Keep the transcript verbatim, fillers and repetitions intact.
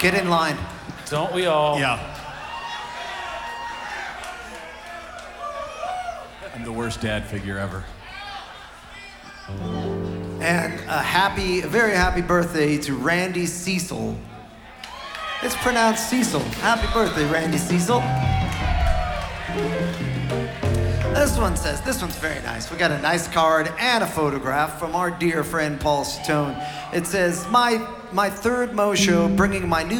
Get in line. Don't we all? Yeah. I'm the worst dad figure ever. And a happy, a very happy birthday to Randy Cecil. It's pronounced Cecil. Happy birthday, Randy Cecil. This one says, this one's very nice. We got a nice card and a photograph from our dear friend Paul Stone. It says, my, my third Mo show, bringing my new